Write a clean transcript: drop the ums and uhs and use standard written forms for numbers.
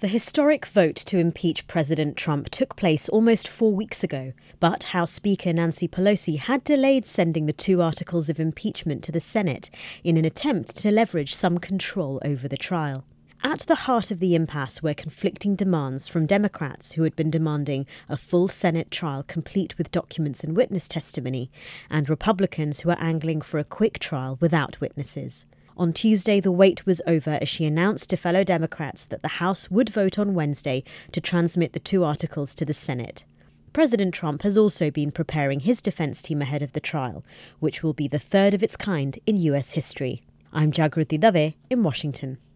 The historic vote to impeach President Trump took place almost 4 weeks ago, but House Speaker Nancy Pelosi had delayed sending the 2 articles of impeachment to the Senate in an attempt to leverage some control over the trial. At the heart of the impasse were conflicting demands from Democrats who had been demanding a full Senate trial complete with documents and witness testimony, and Republicans who were angling for a quick trial without witnesses. On Tuesday, the wait was over as she announced to fellow Democrats that the House would vote on Wednesday to transmit the 2 articles to the Senate. President Trump has also been preparing his defense team ahead of the trial, which will be the third of its kind in US history. I'm Jagruti Dave in Washington.